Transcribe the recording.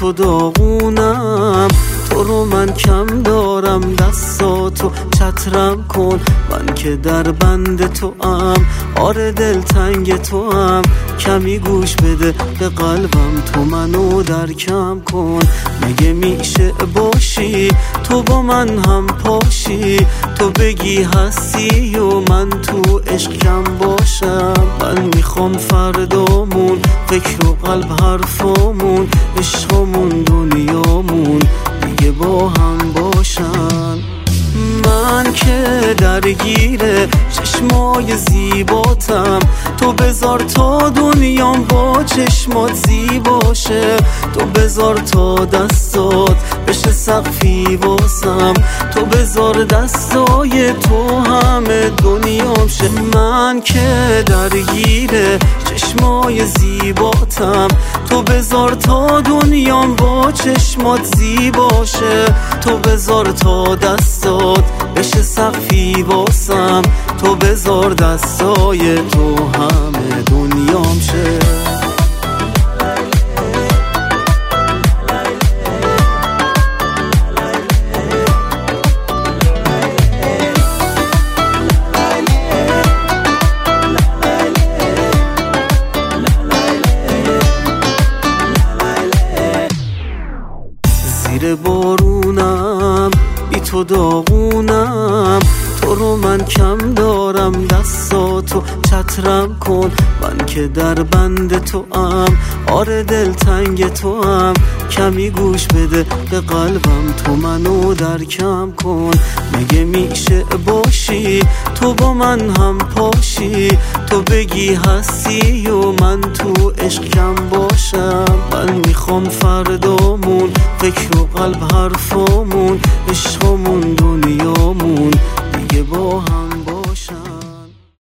تو داغونم، تو رو من کم دارم، دستاتو چترم کن، من که در بند تو ام، آره دلتنگ تو ام، کمی گوش بده به قلبم، تو منو درکم کن. مگه میشه باشی تو با من هم پاشی، تو بگی هستی و من تو عشقم باشم. من میخوام فردامون فکر و قلب حرفامون، عشقمون دنیامون دیگه با هم باشن. من که درگیره چشمای زیباتم، تو بذار تا دنیام با چشمات زیباشه، تو بذار تا دستات بشه سقفی واسم، تو بذار دستای تو همه دنیام شه. من که درگیره چشمای زیباتم، تو بذار تا دنیام با چشمات زیباشه، تو بذار تا دستات بشه سقفی واسم، تو بذار دستای تو همه دنیام شه. زیر بارونم بی تو داغونم، تو رو من کم دارم، دستاتو چترم کن، من که در بند تو ام، آره دلتنگ تو ام، کمی گوش بده به قلبم، تو منو درکم کن. مگه میشه باشی تو با من هم پاشی، تو بگی هستی و من تو عشقم باشم. من میخوام فردامون فکر و قلب حرفامون، عشقمون دنیامون دیگه با هم